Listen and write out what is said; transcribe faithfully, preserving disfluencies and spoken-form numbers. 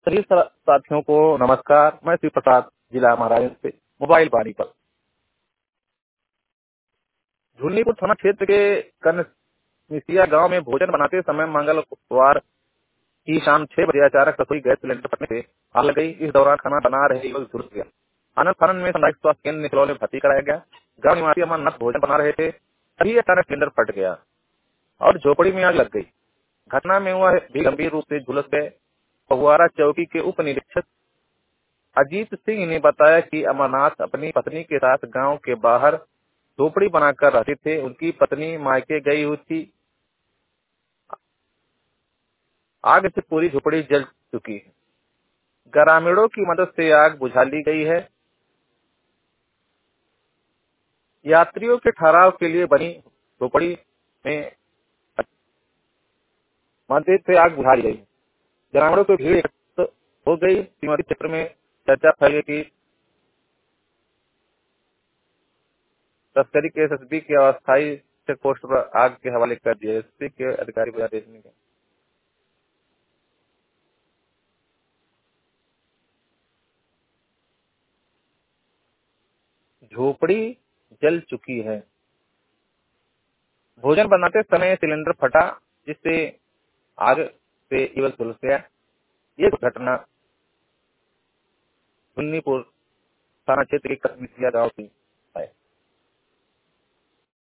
सभी सा- साथियों को नमस्कार। मैं शिव प्रसाद, जिला महाराज से मोबाइल वाणी पर। झुन्नीपुर थाना क्षेत्र के कनमिसिया गांव में भोजन बनाते समय मंगलवार की शाम छह बजे अचानक रसोई गैस सिलेंडर फटने से आग लग गई। इस दौरान खाना बना रहे युवक झुलस गया। आनंद फानन में सामुदायिक स्वास्थ्य केंद्र निकलौल में भर्ती कराया गया। गांव निवासी अमरनाथ भोजन बना रहे थे, तभी अचानक सिलेंडर फट गया और झोपड़ी में आग लग गई। घटना में वह भी गंभीर रूप से झुलस गए। फगुआरा चौकी के उप निरीक्षक अजीत सिंह ने बताया कि अमरनाथ अपनी पत्नी के साथ गांव के बाहर झोपड़ी बनाकर रहते थे। उनकी पत्नी मायके गई हुई थी। आग से पूरी झोपड़ी जल चुकी है। ग्रामीणों की मदद से आग बुझा ली गई है। यात्रियों के ठहराव के लिए बनी झोपड़ी में मदद से आग बुझा ली गई। ग्रामीणों की भीड़ एकत्र हो गई। सीमावर्ती क्षेत्र में चर्चा फैल गई कि तस्करी के एसएसबी के अस्थायी चेक पोस्ट पर आग के हवाले कर दिया। एसपी के अधिकारी बता देने के झोपड़ी जल चुकी है। भोजन बनाते समय सिलेंडर फटा, जिससे आग से युवक झुलस गया। ये घटना झुन्नीपुर थाना क्षेत्र के कनमिसिया गांव की।